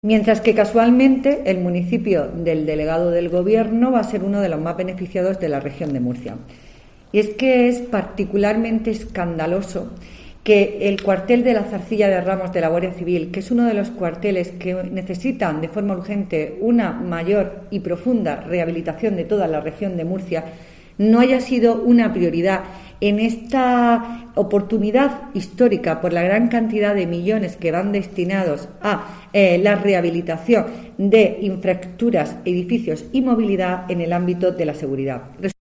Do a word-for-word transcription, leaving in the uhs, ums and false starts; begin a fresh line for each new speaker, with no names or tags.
Mientras que casualmente el municipio del delegado del Gobierno va a ser uno de los más beneficiados de la región de Murcia. Y es que es particularmente escandaloso que el cuartel de la Zarcilla de Ramos de la Guardia Civil, que es uno de los cuarteles que necesitan de forma urgente una mayor y profunda rehabilitación de toda la región de Murcia, no haya sido una prioridad en esta oportunidad histórica por la gran cantidad de millones que van destinados a eh, la rehabilitación de infraestructuras, edificios y movilidad en el ámbito de la seguridad.